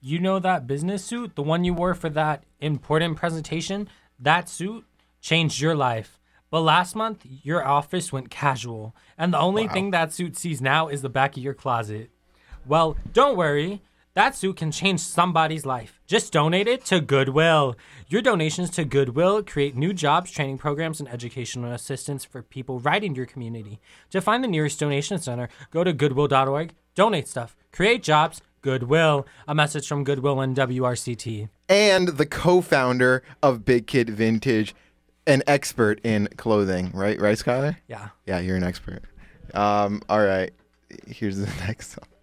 You know that business suit, the one you wore for that important presentation? That suit changed your life. But last month, your office went casual, and the only Wow. thing that suit sees now is the back of your closet. Well, don't worry. That suit can change somebody's life. Just donate it to Goodwill. Your donations to Goodwill create new jobs, training programs, and educational assistance for people right in your community. To find the nearest donation center, go to goodwill dot org, donate stuff, create jobs, Goodwill. A message from Goodwill and W R C T. And the co-founder of Big Kid Vintage, an expert in clothing, right? Right, Skylar? Yeah. Yeah, you're an expert. Um, all right. Here's the next song.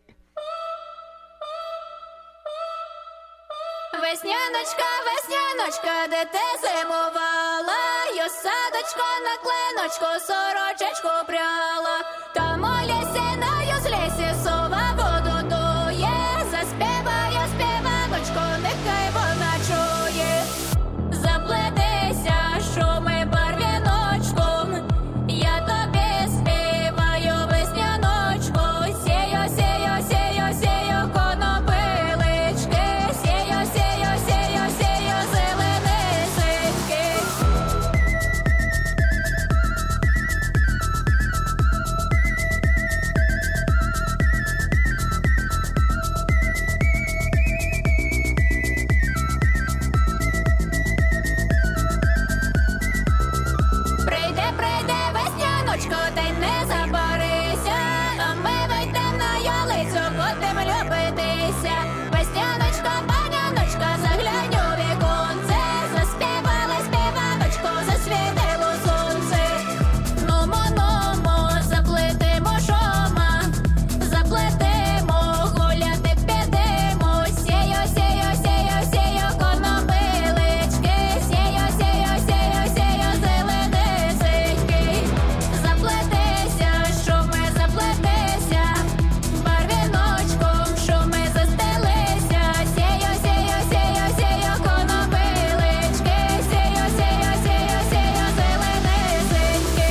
Весняночка, весняночка, де ти зимувала, я садочко на клиночку, сорочечку пряла. Там у лісі, на юзлісі, сова воду дує, заспіваю співаночку, нехай вона чує. Заплетися, шуми барвіночком, я тобі співаю весняночку, сію, сію, сію, сію, конопилички, сію, сію, сію, сію, зеленисеньки. Прийде, прийде весняночко, та й не забарися, а ми вийдем на ялицю, будем любитися. Весняночка, паняночка, заглянь у віконце, заспівали співаночку, засвітило сонце. Нумо, нумо, заплетимо шома, заплетимо, гуляти підемо, сію, сію, сію, сію, конопилички, сію, сію, сію, сію, зеленисеньки. Заплетися, шуми, заплетися, барвіночком шуми застелися, сію, сію, сію, сію, конопилички, сію, сію, сію, сію, зеленисеньки.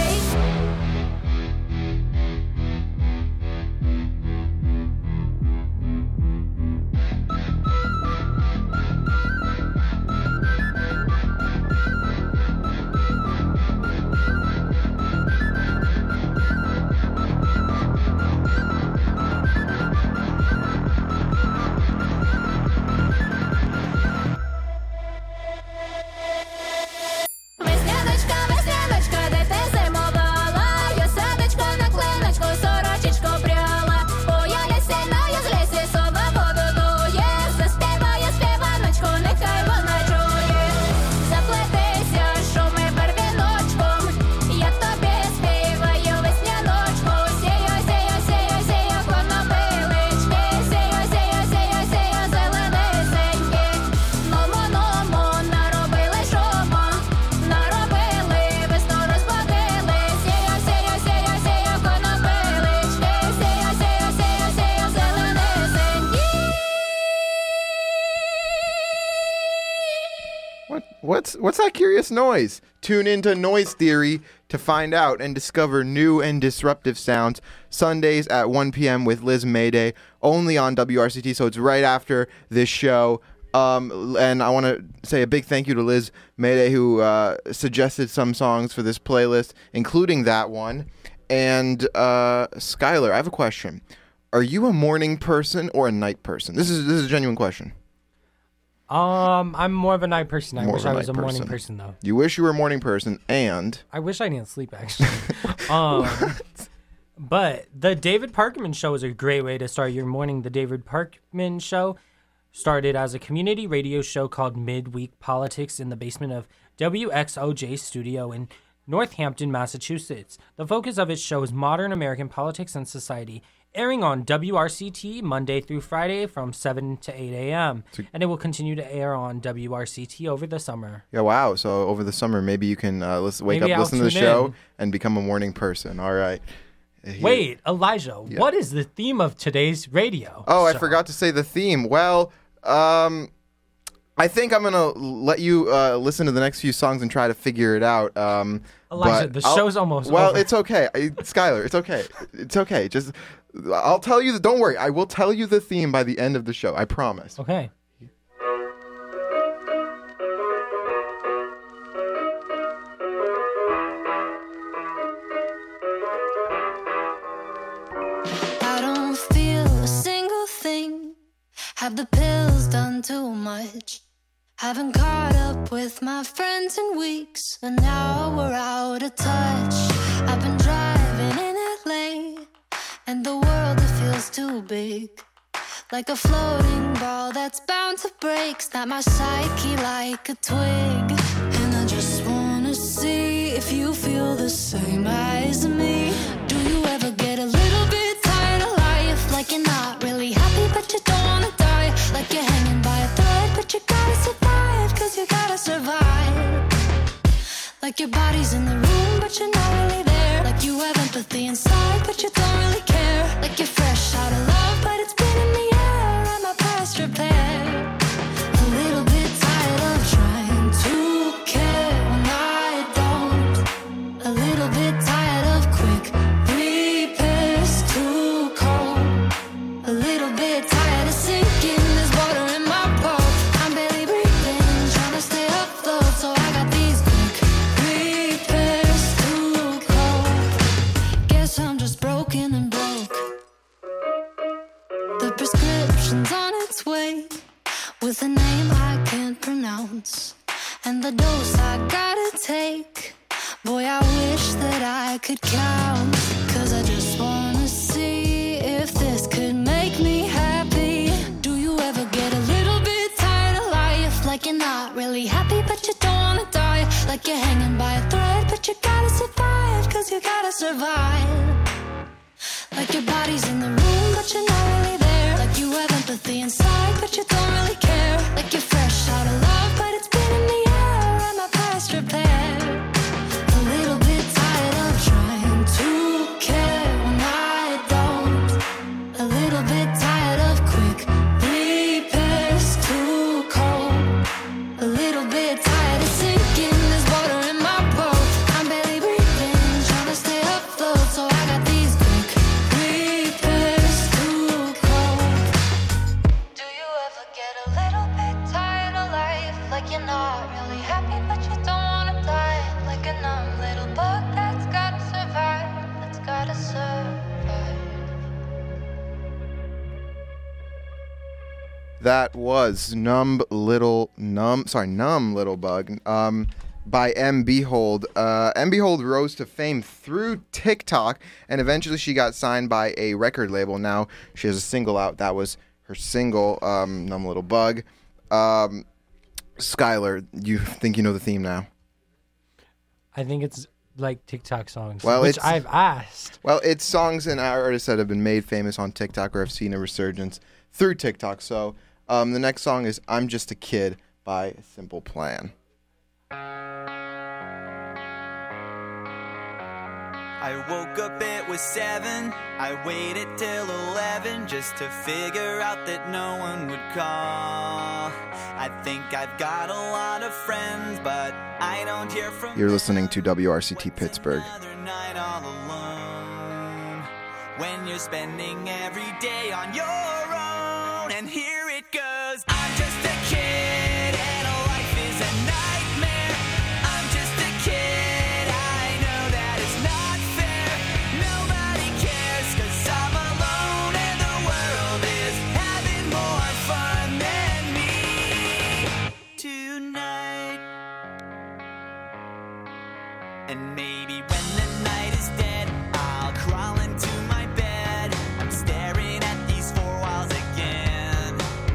Весняночка, весняночка, де ти зимувала, я садочко на клиночку, сорочечку пряла. Появляйся на юзлісі, сова воду дує, заспіває співаночку, нехай вона чує. Заплетися, шуми барвіночком, я тобі співаю весняночку, сію, сію, сію, сію, конопилички, сію, сію, сію, сію, зеленисеньки. Нумо, нумо, наробили шуму, наробили, весну розбудили, сію, сію, сію, сію, конопилички, сію, сію, сію, сію, зеленисенькі. What what's what's that curious noise? Tune into Noise Theory to find out and discover new and disruptive sounds. Sundays at one p.m. with Liz Mayday, only on W R C T. So it's right after this show. Um, and I want to say a big thank you to Liz Mayday, who uh, suggested some songs for this playlist, including that one. And uh, Skylar, I have a question. Are you a morning person or a night person? This is this is a genuine question. Um, I'm more of a night person. I More wish of a I was a night morning person. person, though. You wish you were a morning person, and I wish I didn't sleep, actually. um, but the David Parkman Show is a great way to start your morning. The David Parkman Show started as a community radio show called Midweek Politics in the basement of W X O J studio in Northampton, Massachusetts. The focus of its show is modern American politics and society, airing on W R C T Monday through Friday from seven to eight a.m. And it will continue to air on W R C T over the summer. yeah, wow. So over the summer, maybe you can uh, listen, wake Maybe up, I'll listen to the tune show, in. and become a morning person. All right. Here- Wait, Elijah, Yeah. what is the theme of today's radio? Oh, I show? forgot to say the theme. Well, um, I think I'm gonna let you uh, listen to the next few songs and try to figure it out. Um, Elijah, but the I'll- show's almost Well, over. it's okay, I, Skylar. It's okay. It's okay. Just I'll tell you. The, don't worry. I will tell you the theme by the end of the show. I promise. Okay. Have the pills done too much? Haven't caught up with my friends in weeks, and now we're out of touch. I've been driving in L A, and the world, it feels too big. Like a floating ball that's bound to break. Snap my psyche like a twig. And I just wanna see if you feel the same as me. Do you ever get a little bit tired of life? Like you're not really happy but you don't wanna die. Like you're hanging by a thread but you gotta survive, cause you gotta survive. Like your body's in the room but you're not really there. Like you have empathy inside but you don't really care. Like you're fresh out of love but it's been in the air and my past repair. A little bit tired of trying to care when I don't. A little bit tired of quick repairs, too cold. A little bit tired of sinking, there's water in my boat. I'm barely breathing, trying to stay afloat, so I got these quick repairs, too cold. Guess I'm just broken and broke. The prescription's on its way, with a name I can't pronounce, and the dose I gotta take. Boy, I wish that I could count, cause I just wanna see if this could make me happy. Do you ever get a little bit tired of life? Like you're not really happy but you don't wanna die. Like you're hanging by a thread but you gotta survive, cause you gotta survive. Like your body's in the room but you're not really there. Like you have empathy inside but you don't really care. Like you're fresh out of love but it's been in the air and my past repair. A little bit tired of trying to care when I don't. A little bit tired of quick repairs, too cold. A little bit tired of sinking, there's water in my boat. I'm barely breathing, trying to stay afloat, so I got these quick repairs, too cold. Do you ever get a little bit tired of life? Like you're not really happy but you don't wanna die. Like a numb little bug that's gotta survive, that's gotta survive. That was Numb Little Numb sorry, Numb Little Bug um by M. Behold. Uh, M. Behold rose to fame through TikTok, and eventually she got signed by a record label. Now she has a single out. That was her single, um, Numb Little Bug. Um, Skylar, you think you know the theme now? I think it's like TikTok songs, Well, which it's- I've asked. Well, it's songs and artists that have been made famous on TikTok or have seen a resurgence through TikTok. So um, the next song is I'm Just a Kid by Simple Plan. I woke up, it was seven. I waited till eleven just to figure out that no one would call. I think I've got a lot of friends, but I don't hear from You're listening to W R C T Pittsburgh. another night all alone. When you're spending every day on your own. And here it goes. I'm just a kid and life is a nightmare. I'm just a kid, I know that it's not fair. Nobody cares cause I'm alone and the world is having more fun than me tonight. And maybe when the night is dead, I'll crawl into my bed. I'm staring at these four walls again.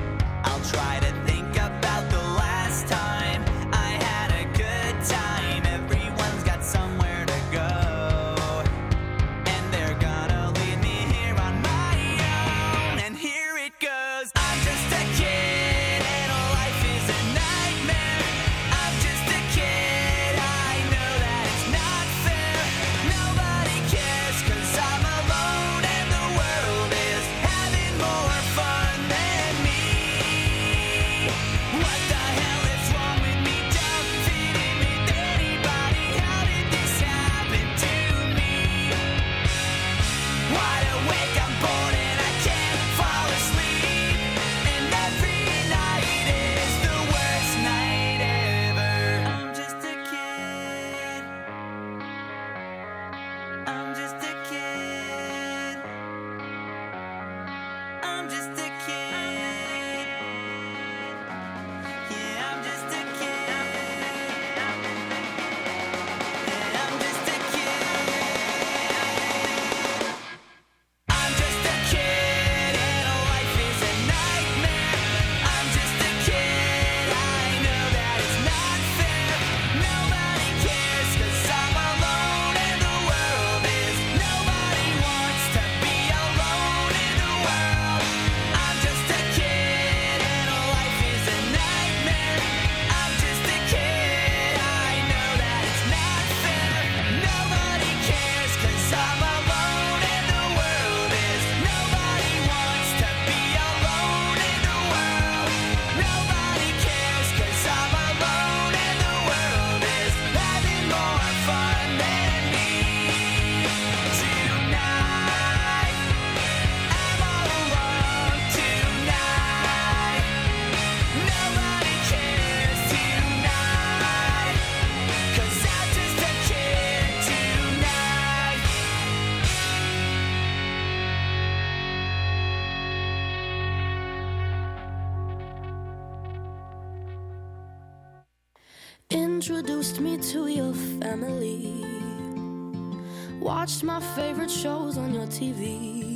introduced me to your family. Watched my favorite shows on your T V.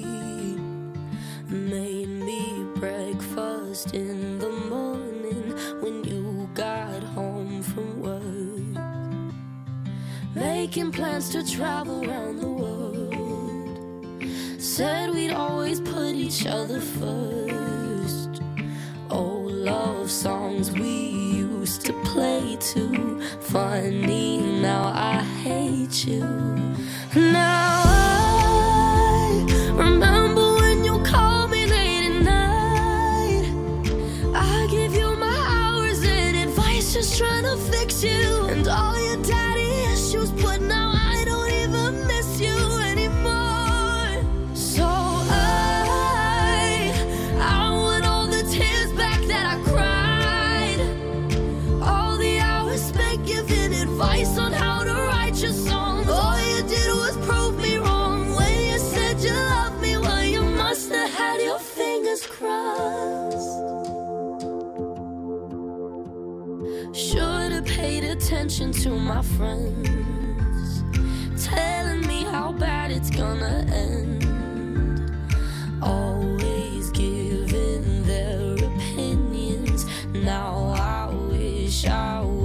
Made me breakfast in the morning when you got home from work. Making plans to travel around the world. Said we'd always put each other first. Old love songs we used to play too. Funny, now I hate you. Now I remember when you called me late at night. I give you my hours and advice, just trying to fix you. And all your daddy issues, but now I don't even miss you anymore. So I, I want all the tears back that I cried. All the hours spent giving advice on how to write your songs. All you did was prove me wrong when you said you loved me. Well, you must have had your fingers crossed. Should've paid attention to my friends, telling me how bad it's gonna end. Always giving their opinions. Now I wish I